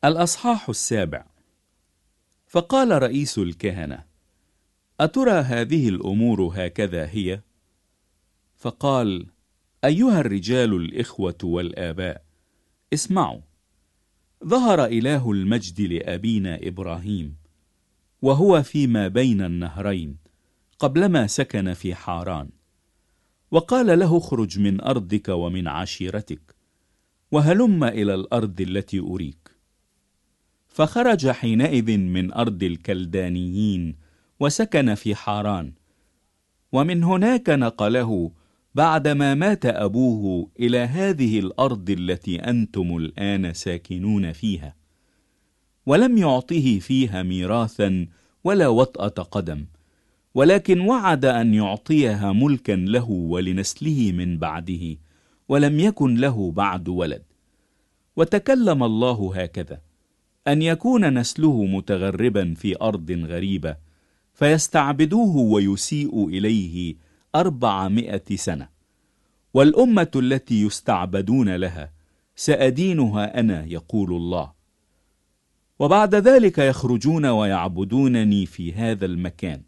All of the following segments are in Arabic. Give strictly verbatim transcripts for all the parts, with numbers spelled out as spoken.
الأصحاح السابع. فقال رئيس الكهنة: أترى هذه الأمور هكذا هي؟ فقال: أيها الرجال الإخوة والآباء، اسمعوا. ظهر إله المجد لأبينا إبراهيم وهو فيما بين النهرين قبلما سكن في حاران، وقال له: اخرج من أرضك ومن عشيرتك وهلم إلى الأرض التي أريك. فخرج حينئذ من أرض الكلدانيين وسكن في حاران، ومن هناك نقله بعدما مات أبوه إلى هذه الأرض التي أنتم الآن ساكنون فيها، ولم يعطه فيها ميراثا ولا وطأة قدم، ولكن وعد أن يعطيها ملكا له ولنسله من بعده، ولم يكن له بعد ولد. وتكلم الله هكذا: أن يكون نسله متغربا في أرض غريبة فيستعبدوه ويسيء إليه أربعمائة سنة، والأمة التي يستعبدون لها سأدينها أنا، يقول الله. وبعد ذلك يخرجون ويعبدونني في هذا المكان.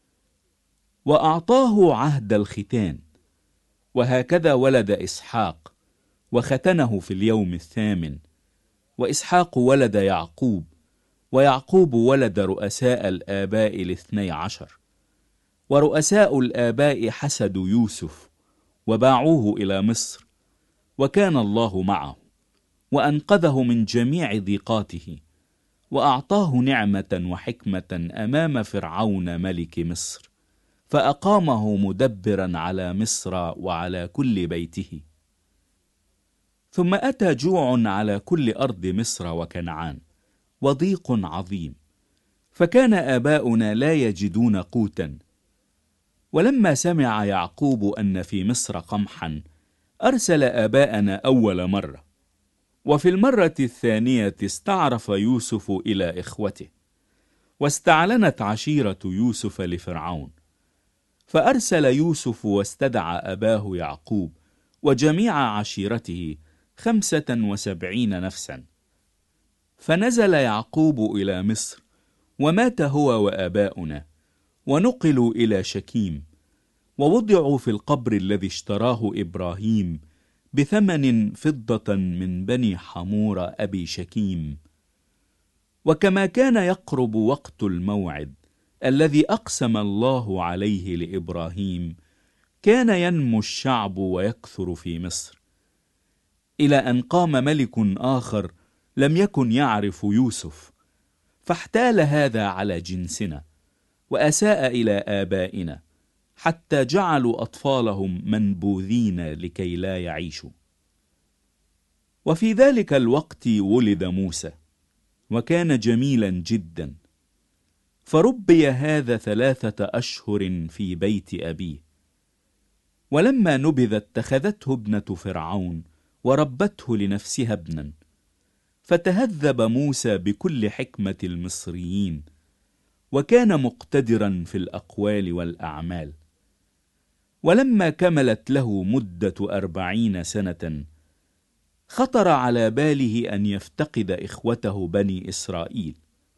وأعطاه عهد الختان، وهكذا ولد إسحاق وختنه في اليوم الثامن. وإسحاق ولد يعقوب، ويعقوب ولد رؤساء الآباء الاثني عشر. ورؤساء الآباء حسدوا يوسف وباعوه إلى مصر، وكان الله معه وأنقذه من جميع ضيقاته، وأعطاه نعمة وحكمة أمام فرعون ملك مصر، فأقامه مدبرا على مصر وعلى كل بيته. ثم أتى جوع على كل أرض مصر وكنعان، وضيق عظيم، فكان آباؤنا لا يجدون قوتا. ولما سمع يعقوب أن في مصر قمحا، أرسل آباءنا أول مرة. وفي المرة الثانية استعرف يوسف إلى إخوته، واستعلنت عشيرة يوسف لفرعون، فأرسل يوسف واستدعى أباه يعقوب وجميع عشيرته خمسة وسبعين نفسا. فنزل يعقوب إلى مصر، ومات هو وآباؤنا، ونقلوا إلى شكيم، ووضعوا في القبر الذي اشتراه إبراهيم بثمن فضة من بني حمور أبي شكيم. وكما كان يقرب وقت الموعد الذي أقسم الله عليه لإبراهيم، كان ينمو الشعب ويكثر في مصر، إلى أن قام ملك آخر لم يكن يعرف يوسف، فاحتال هذا على جنسنا وأساء إلى آبائنا، حتى جعلوا أطفالهم منبوذين لكي لا يعيشوا. وفي ذلك الوقت ولد موسى، وكان جميلا جدا، فربي هذا ثلاثة أشهر في بيت أبيه. ولما نبذ اتخذته ابنة فرعون وربته لنفسها ابنا، فتهذب موسى بكل حكمة المصريين، وكان مقتدرا في الأقوال والأعمال. ولما كملت له مدة أربعين سنة، خطر على باله أن يفتقد إخوته بني إسرائيل.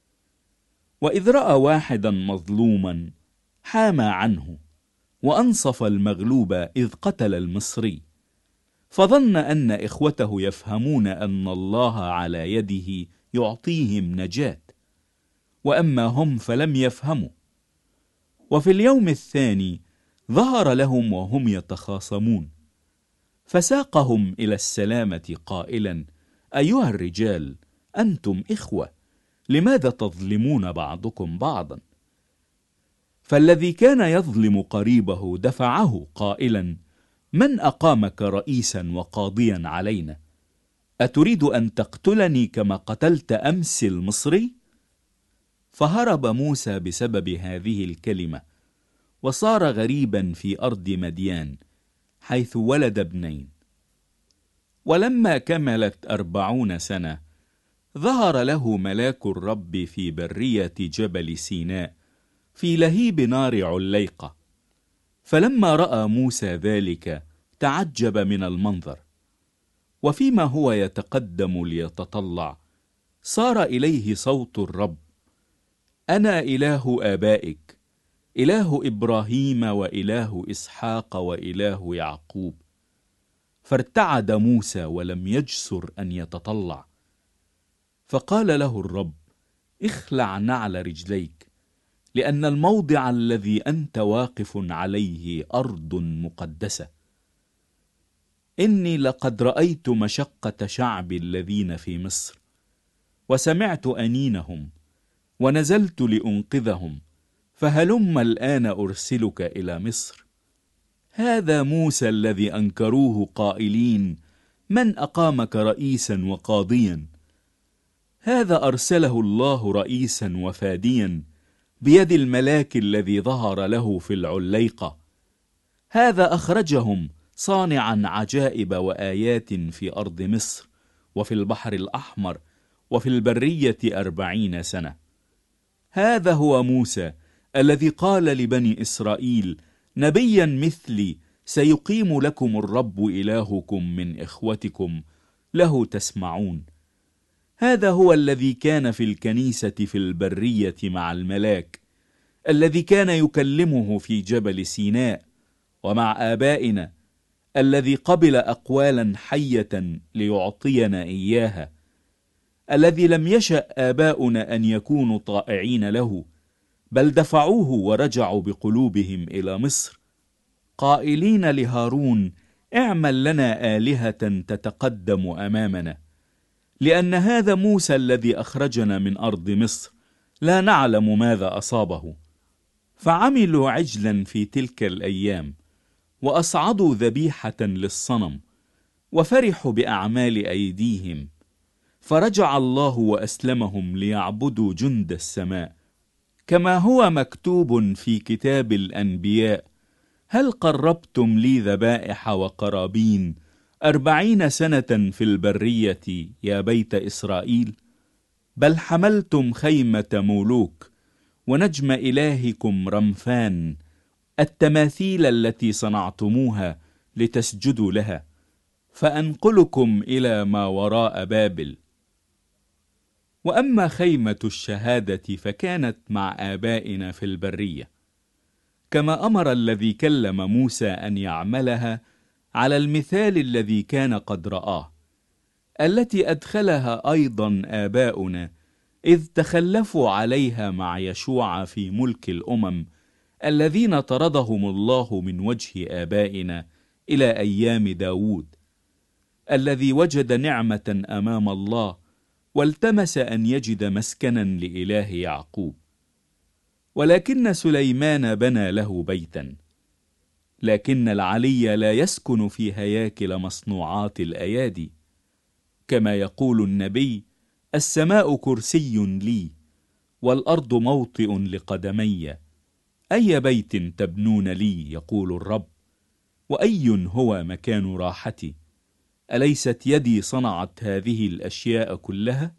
وإذ رأى واحدا مظلوما حامى عنه، وأنصف المغلوب إذ قتل المصري، فظن أن إخوته يفهمون أن الله على يده يعطيهم نجاة، وأما هم فلم يفهموا. وفي اليوم الثاني ظهر لهم وهم يتخاصمون، فساقهم إلى السلامة قائلا: أيها الرجال، أنتم إخوة، لماذا تظلمون بعضكم بعضا؟ فالذي كان يظلم قريبه دفعه قائلا: من أقامك رئيسا وقاضيا علينا؟ أتريد أن تقتلني كما قتلت أمس المصري؟ فهرب موسى بسبب هذه الكلمة، وصار غريبا في أرض مديان، حيث ولد ابنين. ولما كملت أربعون سنة، ظهر له ملاك الرب في برية جبل سيناء في لهيب نار عليقة. فلما رأى موسى ذلك تعجب من المنظر، وفيما هو يتقدم ليتطلع، صار إليه صوت الرب: أنا إله آبائك، إله إبراهيم وإله إسحاق وإله يعقوب. فارتعد موسى ولم يجسر أن يتطلع. فقال له الرب: اخلع نعل رجليك، لأن الموضع الذي أنت واقف عليه أرض مقدسة. إني لقد رأيت مشقة شعبي الذين في مصر، وسمعت أنينهم، ونزلت لأنقذهم، فهلم الآن أرسلك إلى مصر. هذا موسى الذي أنكروه قائلين: من أقامك رئيسا وقاضيا؟ هذا أرسله الله رئيسا وفاديا بيد الملاك الذي ظهر له في العليقة. هذا أخرجهم صانعا عجائب وآيات في أرض مصر وفي البحر الأحمر وفي البرية أربعين سنة. هذا هو موسى الذي قال لبني إسرائيل: نبيا مثلي سيقيم لكم الرب إلهكم من إخوتكم، له تسمعون. هذا هو الذي كان في الكنيسة في البرية مع الملاك، الذي كان يكلمه في جبل سيناء، ومع آبائنا، الذي قبل أقوالا حية ليعطينا إياها، الذي لم يشأ آباؤنا أن يكونوا طائعين له، بل دفعوه ورجعوا بقلوبهم إلى مصر، قائلين لهارون: اعمل لنا آلهة تتقدم أمامنا، لأن هذا موسى الذي أخرجنا من أرض مصر لا نعلم ماذا أصابه. فعملوا عجلا في تلك الأيام، وأصعدوا ذبيحة للصنم، وفرحوا بأعمال أيديهم. فرجع الله وأسلمهم ليعبدوا جند السماء، كما هو مكتوب في كتاب الأنبياء: هل قربتم لي ذبائح وقرابين أربعين سنة في البرية يا بيت إسرائيل؟ بل حملتم خيمة مولوك ونجم إلهكم رمفان، التماثيل التي صنعتموها لتسجدوا لها. فأنقلكم إلى ما وراء بابل. وأما خيمة الشهادة فكانت مع آبائنا في البرية، كما أمر الذي كلم موسى أن يعملها على المثال الذي كان قد رآه، التي أدخلها أيضا آباؤنا إذ تخلفوا عليها مع يشوع في ملك الأمم الذين طردهم الله من وجه آبائنا إلى أيام داود، الذي وجد نعمة أمام الله والتمس أن يجد مسكنا لإله يعقوب. ولكن سليمان بنى له بيتا، لكن العلي لا يسكن في هياكل مصنوعات الأيادي، كما يقول النبي: السماء كرسي لي، والأرض موطئ لقدمي، أي بيت تبنون لي يقول الرب، وأي هو مكان راحتي؟ أليست يدي صنعت هذه الأشياء كلها؟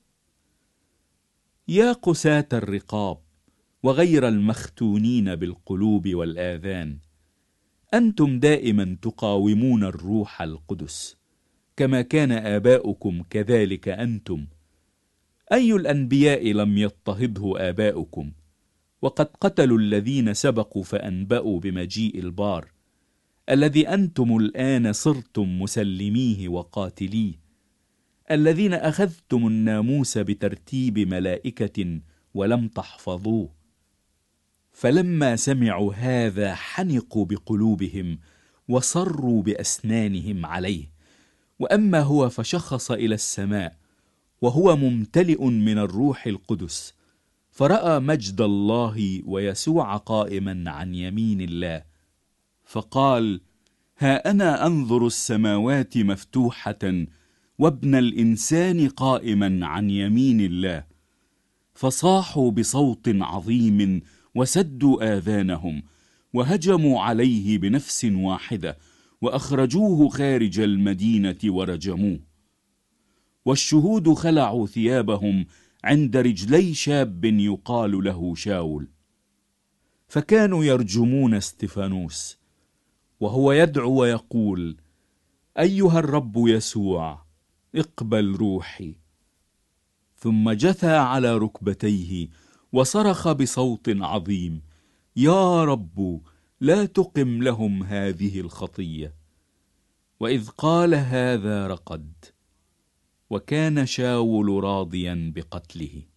يا قساة الرقاب وغير المختونين بالقلوب والآذان، أنتم دائما تقاومون الروح القدس، كما كان آباؤكم كذلك أنتم. أي الأنبياء لم يضطهده آباؤكم؟ وقد قتلوا الذين سبقوا فأنبأوا بمجيء البار، الذي أنتم الآن صرتم مسلميه وقاتليه، الذين أخذتم الناموس بترتيب ملائكة ولم تحفظوه. فلما سمعوا هذا حنقوا بقلوبهم وصروا بأسنانهم عليه. وأما هو فشخص إلى السماء وهو ممتلئ من الروح القدس، فرأى مجد الله ويسوع قائما عن يمين الله، فقال: ها أنا أنظر السماوات مفتوحة وابن الإنسان قائما عن يمين الله. فصاحوا بصوت عظيم وسدوا آذانهم، وهجموا عليه بنفس واحدة، وأخرجوه خارج المدينة ورجموه. والشهود خلعوا ثيابهم عند رجلي شاب يقال له شاول، فكانوا يرجمون استفانوس وهو يدعو ويقول: أيها الرب يسوع، اقبل روحي. ثم جثى على ركبتيه وصرخ بصوت عظيم: يا رب، لا تقم لهم هذه الخطية. وإذ قال هذا رقد، وكان شاول راضيا بقتله.